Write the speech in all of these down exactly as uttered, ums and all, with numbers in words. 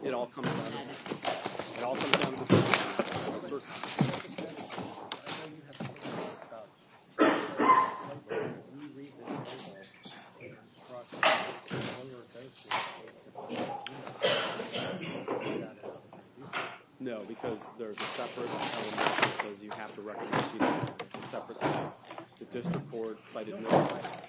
it all comes down to it all comes down to the No, because there's a separate element that says you have to recognize you know, a separate thing. The district court cited no.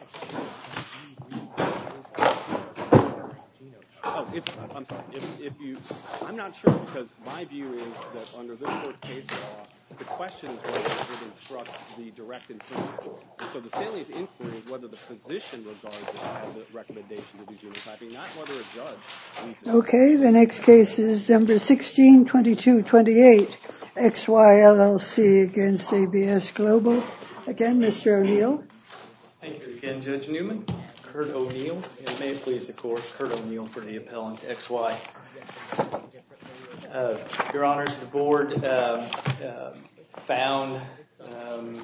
Oh, if, I'm sorry. If, if you, I'm not sure because my view is that under this court's case law, the question is whether it would instruct the direct infringement. And so the salient inquiry is whether the physician regards it as a recommendation to do genotyping, not whether a judge needs it. Okay, the next case is number sixteen twenty-two twenty-eight, X Y L L C against A B S Global. Again, Mister O'Neill. Thank you again, Judge Newman. Kurt O'Neill, and may it please the court, Kurt O'Neill for the appellant X Y. Uh, Your Honors, the board um, uh, found um,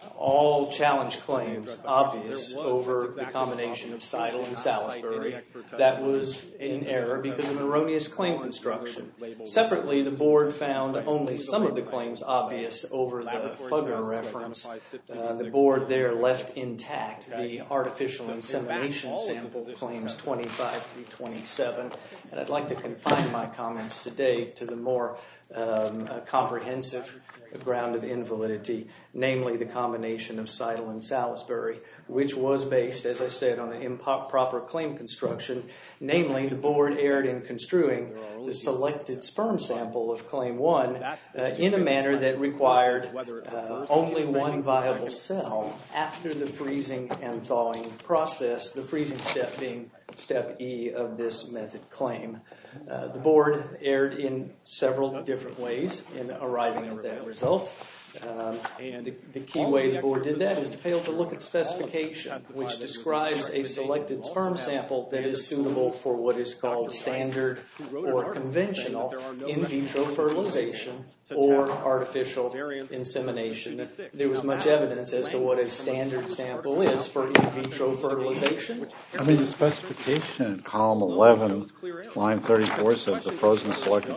all challenge claims obvious over the combination of Seidel and Salisbury. That was in error because of erroneous claim construction. Separately, the board found only some of the claims obvious over the Fugger reference. Uh, the board there left intact the artificial insemination sample claims twenty-five through twenty-seven. And I'd like to confine my comments today to the more um, uh, comprehensive ground of invalidity, namely the combination of Seidel and Salisbury, which was based, as I said, on an improper claim construction. Namely, the board erred in construing the selected sperm sample of Claim one uh, in a manner that required uh, only one viable cell after the freezing and thawing process, the freezing step being step E of this method claim. Uh, the board erred in several different ways in arriving at that result. Um, and the, the key way the board did that is to fail to look at specification, which describes a selected sperm sample that is suitable for what is called standard or conventional in vitro fertilization or artificial insemination. There was much evidence as to what a standard sample is for in vitro fertilization. I mean, the specification in column eleven, line thirty-four says the frozen selected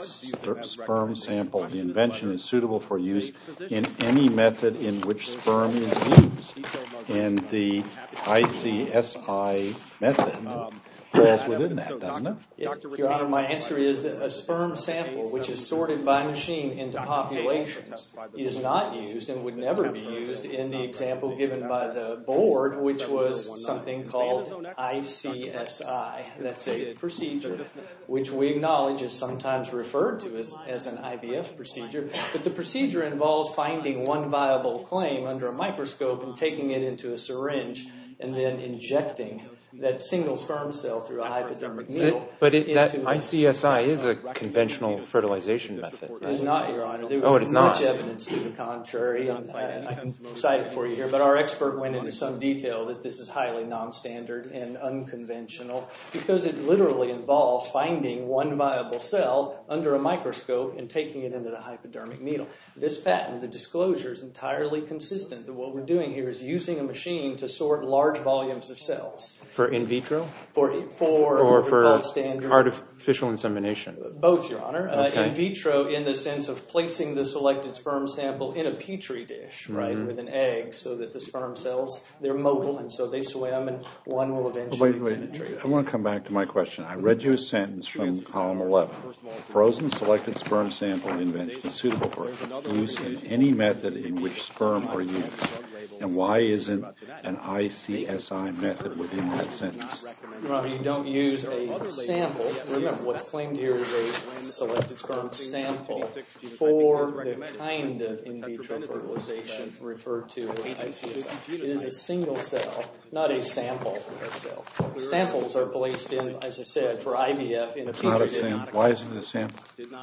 sperm sample, the invention is suitable for use in any method in which sperm is used. And the I C S I method falls within that, doesn't it? Your Honor, my answer is that a sperm sample, which is sorted by machine into populations, is not used and would never be used in the example given by the board, which was something called I C S I. That's a procedure which we acknowledge is sometimes referred to as, as an I V F procedure, but the procedure involves finding one viable claim under a microscope and taking it into a syringe and then injecting that single sperm cell through a hypodermic needle. But it, that I C S I is a conventional fertilization method, right? It is not, Your Honor. There was oh, it is much not. evidence to the contrary, and I, I can cite it for you here, but our expert went into some detail that this is highly non-standard and unconventional because it literally involves finding one viable cell under a microscope and taking it into the hypodermic needle. This patent, the disclosure, is entirely consistent that what we're doing here is using a machine to sort large volumes of cells. For in vitro? For, for or for standard, artificial insemination? Both, Your Honor. Okay. Uh, in vitro in the sense of placing the selected sperm sample in a petri dish, mm-hmm. right, with an egg so that the sperm cells, they're mobile and so they swim and one will eventually wait, wait. penetrate. I want to come back to my question. I read you a sentence from column eleven. Frozen selected sperm sample invention is suitable for use in any method in which sperm are used. And why isn't an I C S I method within that sentence? Your Honor, you don't use a sample. Remember, what's claimed here is a selected sperm sample for the kind of in vitro fertilization referred to as I C S I. It is a single cell, not a sample of cell. Samples are placed in, as I said, for I V F in a petri dish. Why isn't it a sample?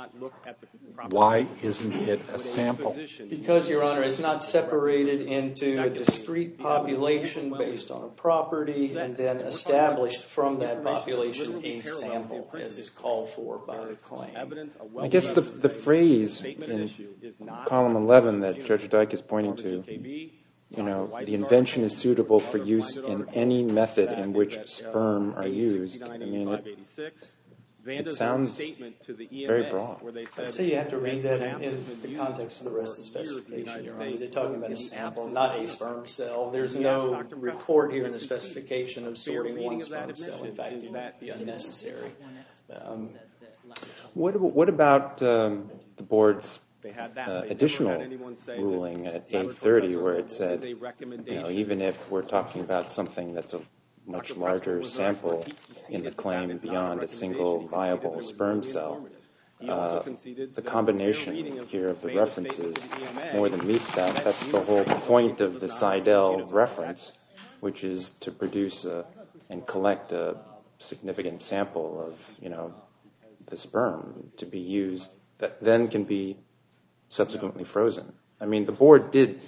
Why isn't it a sample? Because, Your Honor, it's not separated into a discrete population based on a property and then established from that population a sample, as is called for by the claim. I guess the the phrase in column eleven that Judge Dyke is pointing to, you know, the invention is suitable for use in any method in which sperm are used. I mean, it, Vanda's sounds statement to the E M A, very broad. where they said, I'd say you have to read that in, in the context of the rest of the specification, Your Honor. They're talking about a sample, not a sperm cell. There's no report here in the specification of sorting one sperm cell. In fact, it would be unnecessary. Um, What, what about um, the board's They had that. uh, They additional never had anyone say that ruling at A laboratory thirty process where level it said, is a you know, recommendation. even if we're talking about something that's a much Doctor larger Prescott was their sample expert. He in the conceded that that claim is not beyond a single recommendation. He conceded viable that it was sperm really cell, informative. He also uh, conceded the that combination their reading of here of the Vanda's statement references to the E M A, more than meets that. that That's the whole genotype point of does the not have Seidel genotype. reference, which is to produce a, and collect a significant sample of, you know, the sperm to be used that then can be subsequently frozen. I mean, the board did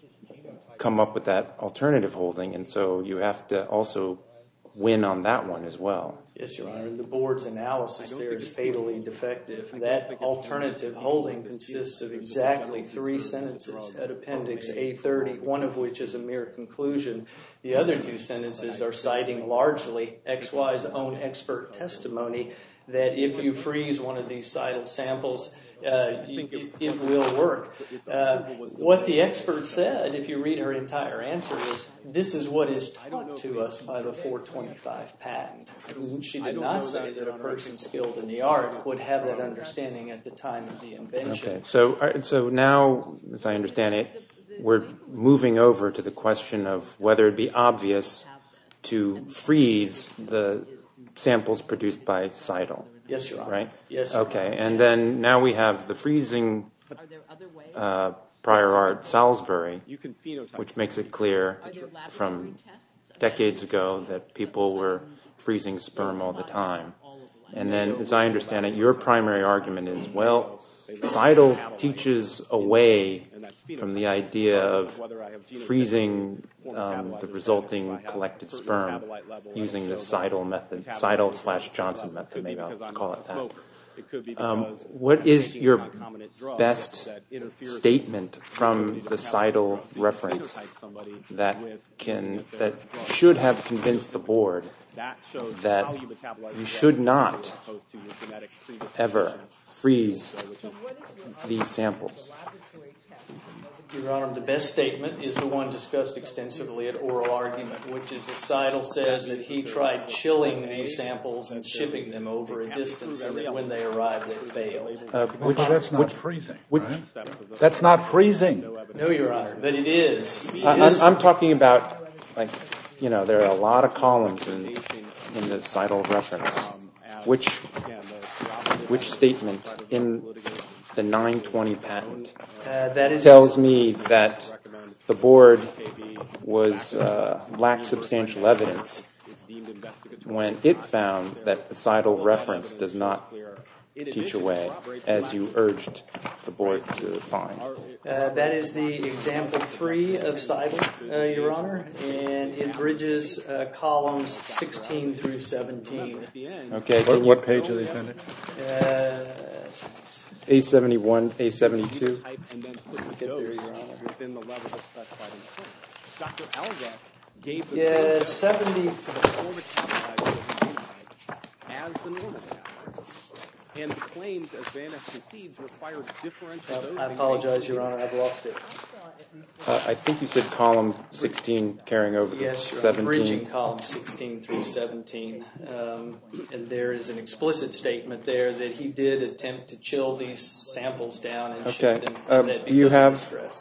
come up with that alternative holding, and so you have to also win on that one as well. Yes, Your Honor. The board's analysis there is fatally defective. That alternative holding consists of exactly three sentences at Appendix A thirty, one of which is a mere conclusion. The other two sentences are citing largely X Y's own expert testimony that if you freeze one of these Seidel samples, uh, it, it will work. Uh, what the expert said, if you read her entire answer, is this is what is taught to us by the four twenty-five patent. She did not say that a person skilled in the art would have that understanding at the time of the invention. Okay, so uh, so now, as I understand it, we're moving over to the question of whether it'd be obvious to freeze the samples produced by Seidel. Yes, Your Honor. Right? Yes, Your Okay, Honor. and then now we have the freezing uh, prior art Salisbury, You can phenotype. which makes it clear from decades ago that people were freezing sperm all the time. And then, as I understand it, your primary argument is, well, Seidel teaches away from the idea of freezing um, the resulting collected sperm using the Seidel method, Seidel slash Johnson method, maybe I'll call it that. Um, what is your best statement from the Seidel reference that can that should have convinced the board that you should not ever freeze these samples? Your Honor, the best statement is the one discussed extensively at oral argument, which is that Seidel says that he tried chilling these samples and shipping them over a distance, and that when they arrived, they failed. Uh, which, well, that's not which, freezing, which, right? That's not freezing. No, Your Honor, but it is. It I, is. I'm talking about, like, you know, there are a lot of columns in, in the Seidel reference. Which, which statement in the nine twenty patent Uh, that is tells me that the board was uh, lacked substantial evidence when it found that the Seidel reference does not teach away, as you urged the board to find. Uh, that is the example three of Seidel, uh, Your Honor, and it bridges uh, columns sixteen through seventeen. Okay. What, what page are these in? Uh, A seventy-one, A seventy-two. And then put the dose within the level that's specified in the claim. Doctor Alga gave the yeah, same seventy. for the four metabolites as the normal metabolites. And the claims, as Van Ness concedes, require differential dosing. I apologize, Your Honor, I've lost it. Uh, I think you said column sixteen carrying over to Yes, Your Honor, seventeen. bridging columns sixteen through seventeen. Um, and there is an explicit statement there that he did attempt to chill these samples down and Okay. ship them. Um, that do you because of have- the stress.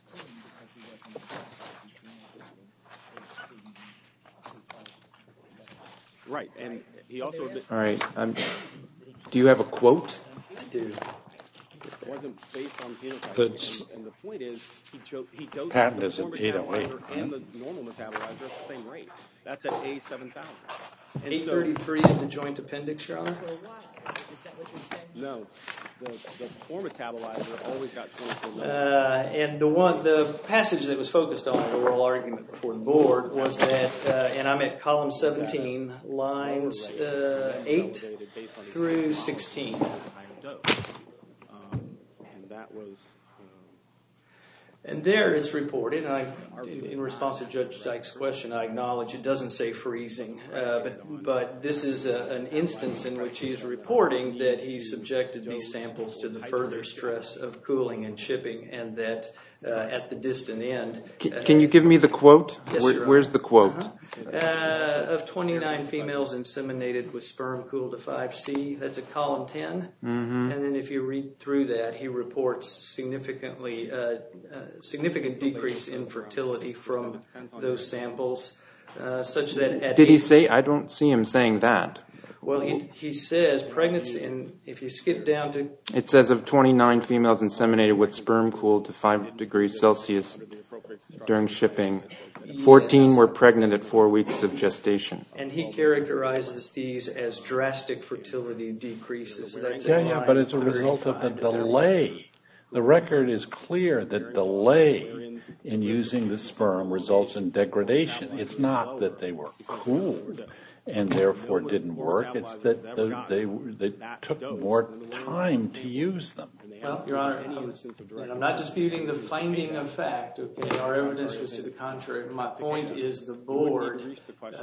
Right, and he also All right. Um, do you have a quote? I do. It wasn't based on phenotype. That's- And, and the point is, he, cho- he dosed Patent the is an core eight oh eight, metabolizer and the normal metabolizer at the same rate. That's at A seven thousand. And eight so, thirty-three in the joint appendix, Your Honor. no, the, the core metabolizer always got twenty-four Uh, milligrams. and the one, the passage that was focused on in oral argument before the board was that, uh, and I'm at column seventeen, lines uh, eight through sixteen. Um, and that was, um, And there it's reported, and I, in, in response to Judge Dyke's question, I acknowledge it doesn't say freezing, uh, but, but this is a, an instance in which he is reporting that he subjected these samples to the further stress of cooling and shipping, and that uh, at the distant end... Can, can you give me the quote? Yes, Where, Your where's the quote? Uh-huh. Uh, of twenty-nine females inseminated with sperm cooled to five C, that's at column ten. Mm-hmm. And then if you read through that, he reports significantly uh, uh, significant decrease in fertility from those samples, uh, such that at Did he eight, say? I don't see him saying that. Well, he, he says pregnancy, and if you skip down to... It says of twenty-nine females inseminated with sperm cooled to five degrees Celsius during shipping, fourteen Yes. were pregnant at four weeks of gestation. And he characterizes these as drastic fertility decreases. That's Yeah, at yeah, line but as a result of the thirty-five. delay. The record is clear that delay in using the sperm results in degradation. It's not that they were cooled and therefore didn't work. It's that they, they, they took more time to use them. Well, Your Honor, and I'm not disputing the finding of fact. Okay, our evidence was to the contrary. My point is the board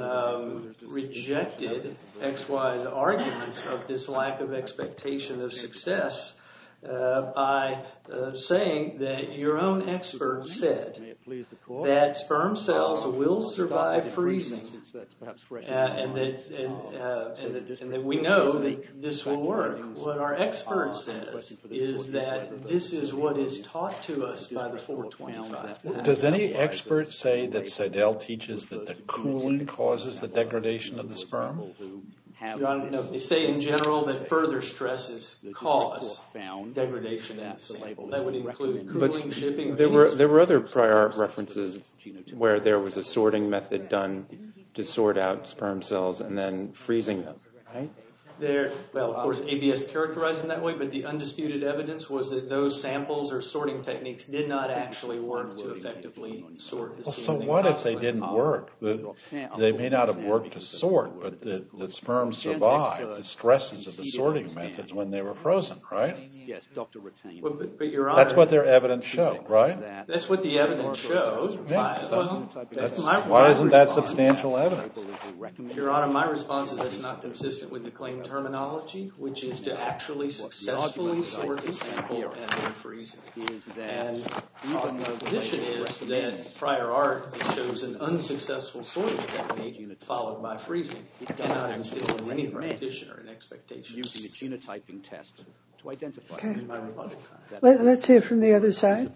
um, rejected X Y's arguments of this lack of expectation of success uh, by uh, saying that your own expert said that sperm cells will survive freezing, uh, and that and, uh, and that and that we know that this will work. What our expert says is that this is what is taught to us by the four twenty-five. Does any expert say that Seidel teaches that the cooling causes the degradation of the sperm? Your Honor, no, they say in general that further stresses cause degradation in the sample. That would include cooling, But shipping. there were there were other prior art references where there was a sorting method done to sort out sperm cells and then freezing them, right? There, well, of course, A B S characterized them that way, but the undisputed evidence was that those samples or sorting techniques did not actually work to effectively sort the Well, so semen. what if they didn't work? The- They may not have worked to sort, but the, the sperm survived the stresses of the sorting methods when they were frozen, right? Yes, Doctor Retain. Well, but, but Your Honor, That's what their evidence showed, right? that's what the evidence shows. Yeah, My- so well, that's That's, my, why my isn't that response. substantial evidence? Your Honor, my response is that's not consistent with the claim terminology, which is to actually successfully sort the sample and then freeze it. And our position is that prior art that shows an unsuccessful sorting technique followed by freezing cannot instill in any practitioner an expectation. Using a genotyping test to identify Okay. My rebuttal time. Let, let's hear from the other side.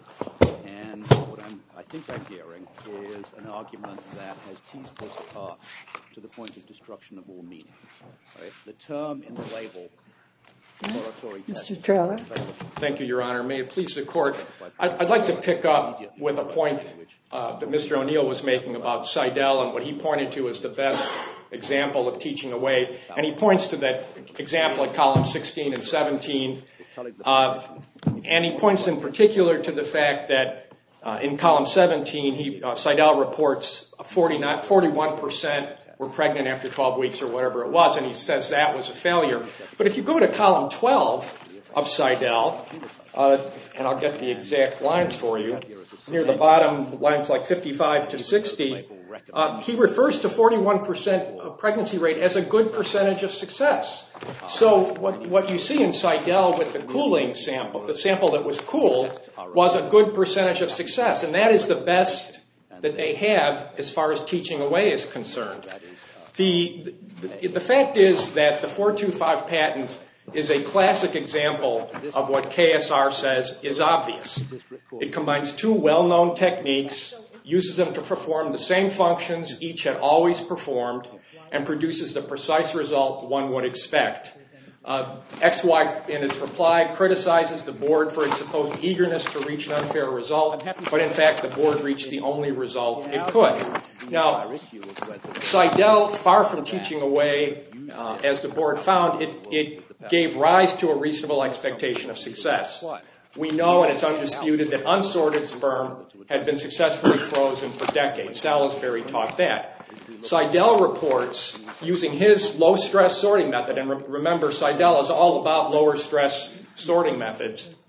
And what I'm, I think I'm hearing is an argument that has teased this apart to the point of destruction of all meaning. Right? The term in the label, exploratory Mister test. Trella. Thank you, Your Honor. May it please the Court. I'd, I'd like to pick up with a point uh, that Mister O'Neill was making about Seidel and what he pointed to as the best example of teaching away. And he points to that example at column sixteen and seventeen. Uh, and he points in particular to the fact that uh, in column seventeen, he, uh, Seidel reports forty-nine, forty-one percent were pregnant after twelve weeks or whatever it was, and he says that was a failure. But if you go to column twelve of Seidel, uh, and I'll get the exact lines for you, near the bottom, lines like fifty-five to sixty, uh, he refers to forty-one percent pregnancy rate as a good percentage of success. So what, what you see in Seidel with the cooling sample, the sample that was cooled, was a good percentage of success, and that is the best that they have as far as teaching away is concerned. The, the, the fact is that the four two five patent is a classic example of what K S R says is obvious. It combines two well-known techniques, uses them to perform the same functions each had always performed, and produces the precise result one would expect. Uh, X Y, in its reply, criticizes the board for its supposed eagerness to reach an unfair result, but in fact the board reached the only result it could. Now, Seidel, far from teaching away, uh, as the board found, it, it gave rise to a reasonable expectation of success. We know, and it's undisputed, that unsorted sperm had been successfully frozen for decades. Salisbury taught that. Seidel reports, using his low-stress sorting method, and re- remember, Seidel is all about lower-stress sorting methods,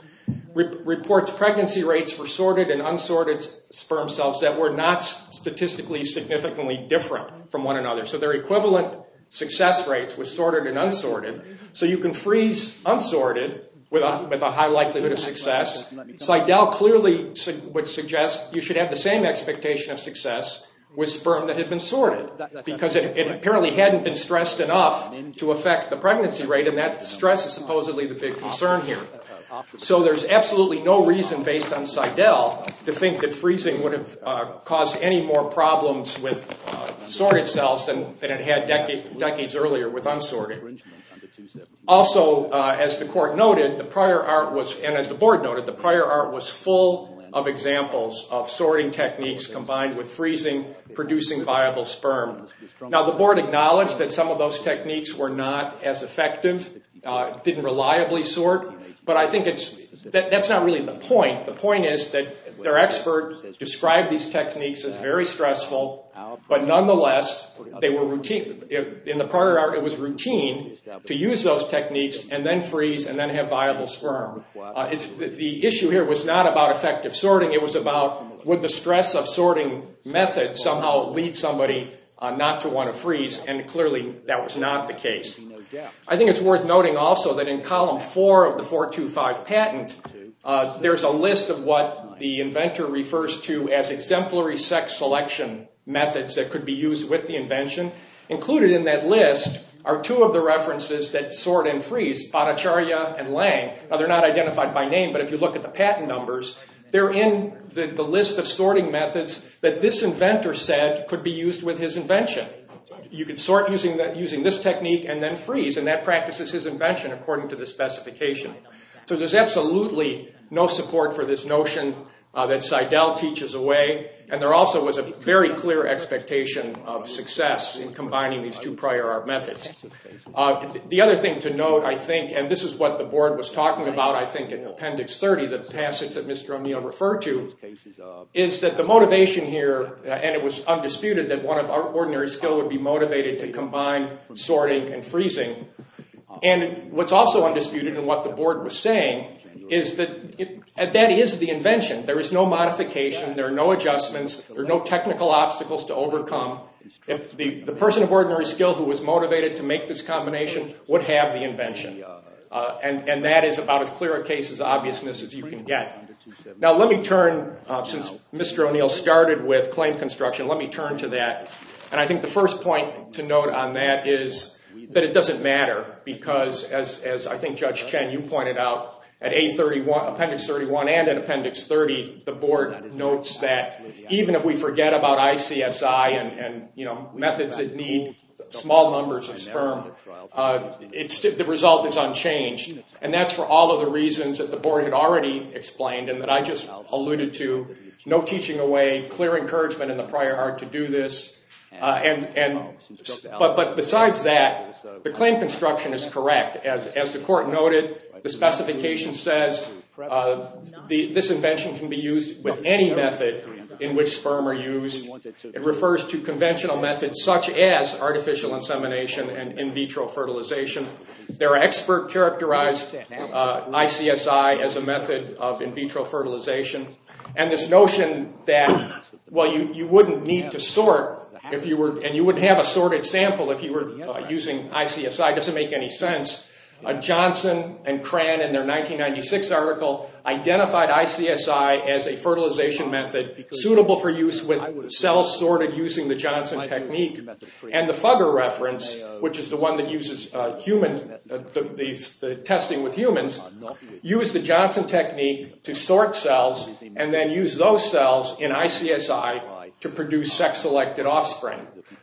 re- reports pregnancy rates for sorted and unsorted sperm cells that were not statistically significantly different from one another. So they're equivalent success rates with sorted and unsorted. So you can freeze unsorted with a, with a high likelihood of success. Seidel clearly su- would suggest you should have the same expectation of success with sperm that had been sorted, because it, it apparently hadn't been stressed enough to affect the pregnancy rate, and that stress is supposedly the big concern here. So there's absolutely no reason based on Seidel to think that freezing would have uh, caused any more problems with uh, sorted cells than, than it had decade, decades earlier with unsorted. Also, uh, as the court noted, the prior art was, and as the board noted, the prior art was full of examples of sorting techniques combined with freezing, producing viable sperm. Now, the board acknowledged that some of those techniques were not as effective, uh, didn't reliably sort, but I think it's that, that's not really the point. The point is that their expert described these techniques as very stressful, but nonetheless, they were routine. In the prior art, it was routine to use those techniques and then freeze and then have viable sperm. Uh, it's, the, the issue here was not about effective sorting. It was about would the stress of sorting methods somehow lead somebody uh, not to want to freeze, and clearly that was not the case. I think it's worth noting also that in column four of the four two five patent, uh, there's a list of what the inventor refers to as exemplary sex selection methods that could be used with the invention. Included in that list are two of the references that sort and freeze, Bhattacharya and Lang. Now, they're not identified by name, but if you look at the patent numbers, they're in the, the list of sorting methods that this inventor said could be used with his invention. You could sort using, the, using this technique and then freeze, and that practices his invention according to the specification. So there's absolutely no support for this notion uh, that Seidel teaches away, and there also was a very clear expectation of success in combining these two prior art methods. Uh, the other thing to note, I think, and this is what the board was talking about, I think, in Appendix thirty, the passage that Mister O'Neill referred to, is that the motivation here, uh, and it was undisputed that one of our ordinary skill would be motivated to combine sorting and freezing. And what's also undisputed in what the board was saying is that it, that is the invention. There is no modification. There are no adjustments. There are no technical obstacles to overcome. If the, the person of ordinary skill who was motivated to make this combination would have the invention. Uh, and, and that is about as clear a case as obviousness as you can get. Now, let me turn, uh, since Mister O'Neill started with claim construction, let me turn to that. And I think the first point to note on that is that it doesn't matter because, as, as I think Judge Chen, you pointed out, at A thirty-one, Appendix thirty-one and at Appendix thirty, the board notes that even if we forget about I C S I and, and you know, methods that need small numbers of sperm, uh, it's, the result is unchanged. And that's for all of the reasons that the board had already explained and that I just alluded to. No teaching away, clear encouragement in the prior art to do this. Uh, and, and, but, but besides that, the claim construction is correct. As, as the court noted, the specification says uh, the, this invention can be used with any method in which sperm are used. It refers to conventional methods such as artificial insemination and in vitro fertilization. There are expert characterized uh, I C S I as a method of in vitro fertilization. And this notion that, well, you, you wouldn't need to sort if you were, and you wouldn't have a sorted sample if you were uh, using I C S I doesn't make any sense. Uh, Johnson and Cran in their nineteen ninety-six article identified I C S I as a fertilization method suitable for use with cells sorted using the Johnson technique. And the Fugger reference, which is the one that uses uh, human, uh, the, these, the testing with humans, used the Johnson technique to sort cells and then use those cells in I C S I to produce sex-selected offspring.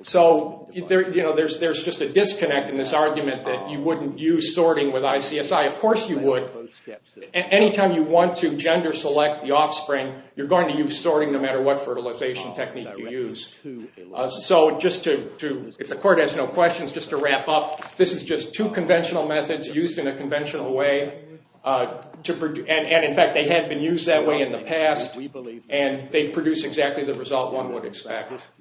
So there, you know, there's there's just a disconnect in this argument that you wouldn't use sorting with I C S I. Of course you would. A- anytime you want to gender select the offspring, you're going to use sorting no matter what fertilization technique you use. Uh, so just to, to, if the court has no questions, just to wrap up, this is just two conventional methods used in a conventional way. Uh, to produ- and, and in fact, they had been used that way in the past, and they produce exactly the result one would expect.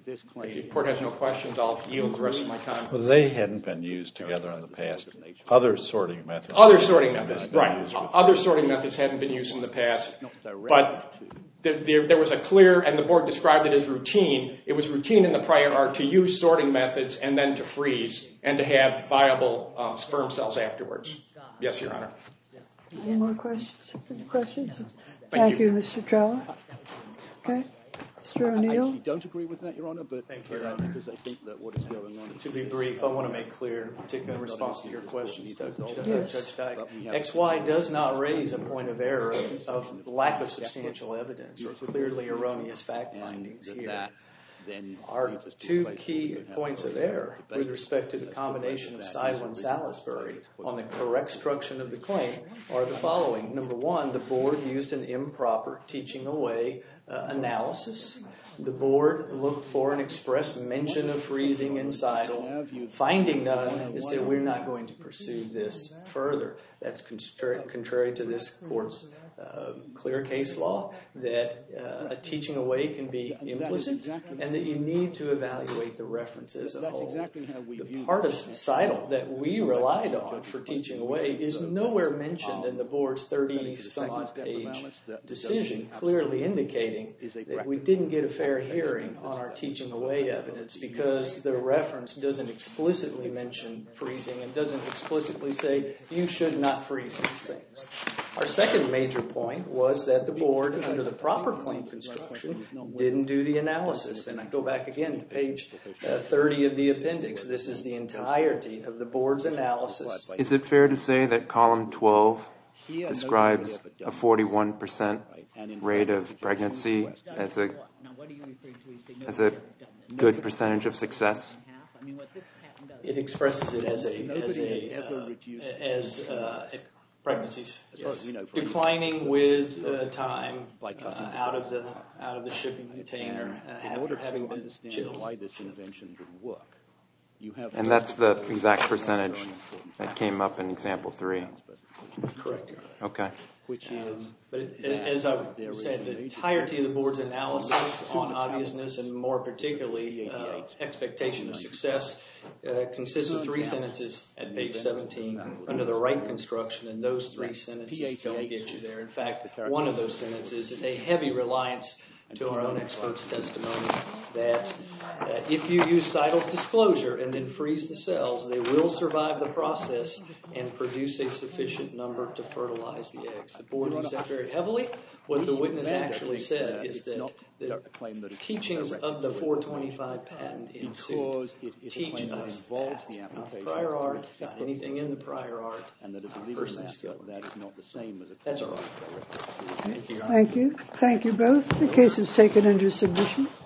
this claim. If the court has no questions, I'll yield the rest of my time. Well, they hadn't been used together in the past. Other sorting methods. Other sorting methods, right. Other sorting methods hadn't been used in the past, but there, there, there was a clear, and the board described it as routine. It was routine in the prior art to use sorting methods and then to freeze and to have viable um, sperm cells afterwards. Yes, Your Honor. Any more questions? Any questions? Thank, Thank you. you, Mister Trella. Okay. Mister I O'Neill? actually don't agree with that, Your Honor, but Thank you, uh, Your Honor. because I think that what is going on... To be brief, I want to make clear, particularly in response to your questions, Judge, Yes. Judge Dyke, X Y does not raise a point of error of, of lack of substantial evidence or clearly erroneous fact findings that here. that then Our leads us to a two place key where we have points of further error debate with respect to the as to combination of whether that Seidel is and a Salisbury reasonable on the correct structure of the claim are the following. Number one, the board used an improper teaching away uh, analysis. The board looked for an express mention of freezing in Seidel. Finding none, it said we're not going to pursue this further. That's contra- contrary to this court's uh, clear case law that uh, a teaching away can be implicit and that you need to evaluate the reference as a whole. The part of Seidel that we relied on for teaching away is nowhere mentioned in the board's thirty-some-odd page decision, clearly indicating that we didn't get a fair hearing on our teaching away evidence because the reference doesn't explicitly mention freezing and doesn't explicitly say you should not freeze these things. Our second major point was that the board, under the proper claim construction, didn't do the analysis. And I go back again to page uh, thirty of the appendix. This is the entirety of the board's analysis. Is it fair to say that column twelve describes a forty-one percent rate of pregnancy as a as a good percentage of success? It expresses it as a as a uh, as uh, pregnancies, yes. Declining with uh, time uh, out of the out of the shipping container, uh, after having been chilled. Why this invention would work. You have And that's the exact percentage that came up in example three. Correct. Okay. Which is, um, but it, as I said, the entirety of the board's analysis on obviousness and more particularly uh, expectation of success uh, consists of three sentences at page seventeen under the right construction, and those three sentences don't get you there. In fact, one of those sentences is a heavy reliance to our own expert's testimony that uh, if you use Seidel's disclosure and then freeze the cells, they will survive the process and produce a sufficient number to fertilize the eggs. The board used that very heavily. What the witness actually said is that the teachings of the four twenty-five patent in suit teach us that not prior art, not anything in the prior art, and that a person that is not the same as a That's all right. Thank you. Thank you both. The case is taken under submission.